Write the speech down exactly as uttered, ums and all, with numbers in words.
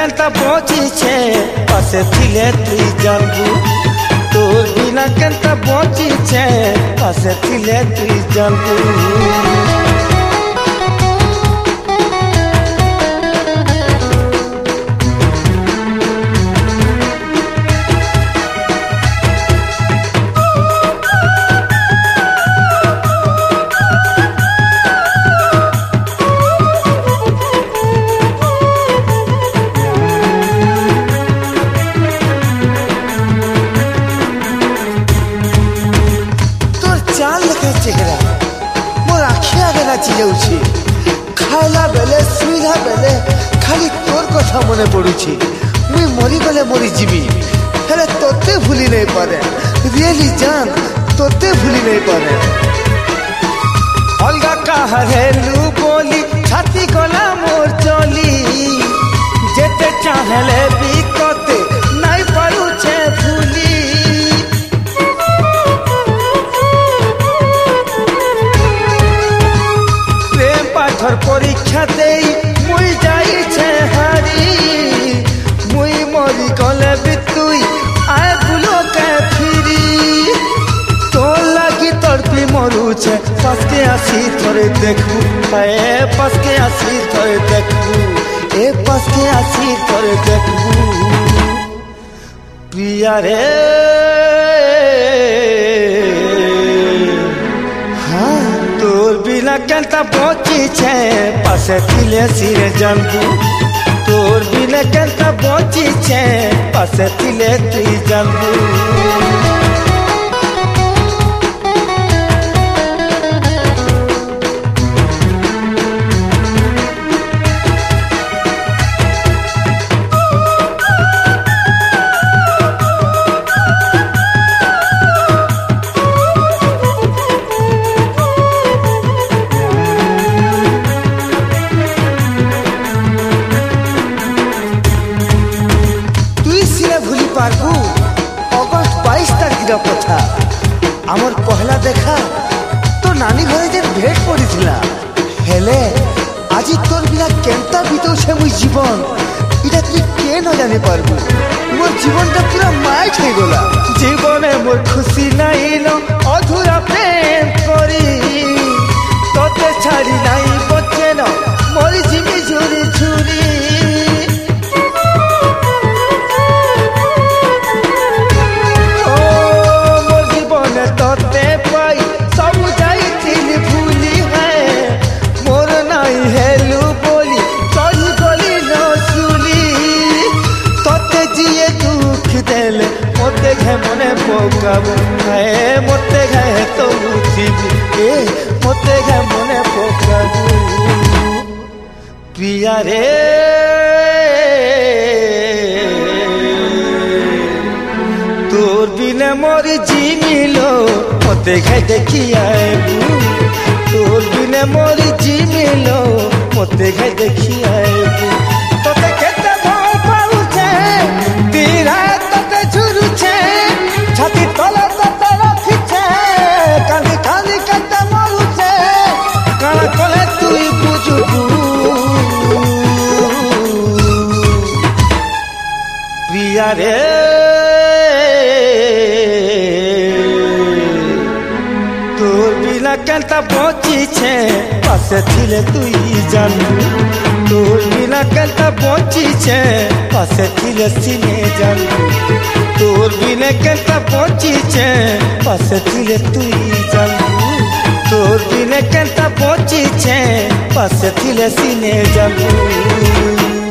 केनता बची छे पासे थिले तुई जानबू तोर बिना केनता बची छे पासे थिले तुई जानबू चेहरा मोर आखि आगे नाची जाऊँ खाला बेले सुविधा बेले खाली तोर कथा मने पड़ुछि मुई मरी गले मरी जीवी हेले तोते भूली नहीं पारे रियली जान तोते भूली नहीं पारे अलगा कहलू बोली छाती गला मोर चली जेते चाहले भी तोते नहीं पारू छे भूली पाथर परीक्षा दे मुई जाई छे हारी मुई मरी गले भी तुई आए बुलो के फिरी तो लगी तड़पी मरु छे पास के आसी थोड़े देखू ए पास के आसी थोड़े देखू ए पास के आसी थोड़े देखू प्रिया रे बिना केनता बची छे पासे थिले सिरे जानबू तोर बिना केनता बची छे पासे थिले तुई जानबू अगस्त बाईस तारीख कथा आमर पहला देखा तो नानी घरे जे भेट पड़ीला हेले आज तोर बिना केनता बीतौ छे मुई जीवन इटा तुई के न जानि पारबू मोर जीवनटा पूरा माइट हो गला जीवने मोर खुशी नहीं लो अधूरा प्रेम करी तोते छाड़ी नहीं बचे न मोर जीवी झुरी झुरी तोते पाई सब जाई थी भूली है मोर नहीं हेलू बोली चढ़ी गली न सुली तोते जिए दुख देले मोते घे मने पोकाबू है मोते घे तो बुझीबू ए मोते घे मने पोकाबू प्रिया रे तोर बिना मोर जीमिलो मोते घे देखी आएबू तोर बिना मोर जीमिलो मोते घे देखी आएबू तोते केते भल पाऊ छे तीरा तोते झुरु छे छाती तले तोते रखी छे कांदी कांदी केते मरु छे काला कले तुई बुझबू प्रिया रे तोर बिना केनता बची छे पासे थिले तुई जानबू तोर बिना केनता बची छे पासे थिले सिने जानबू तोर बिना केनता बची छे पासे थिले तुई जानबू तोर बिना केनता बची छे पासे थिले सिने जानबू।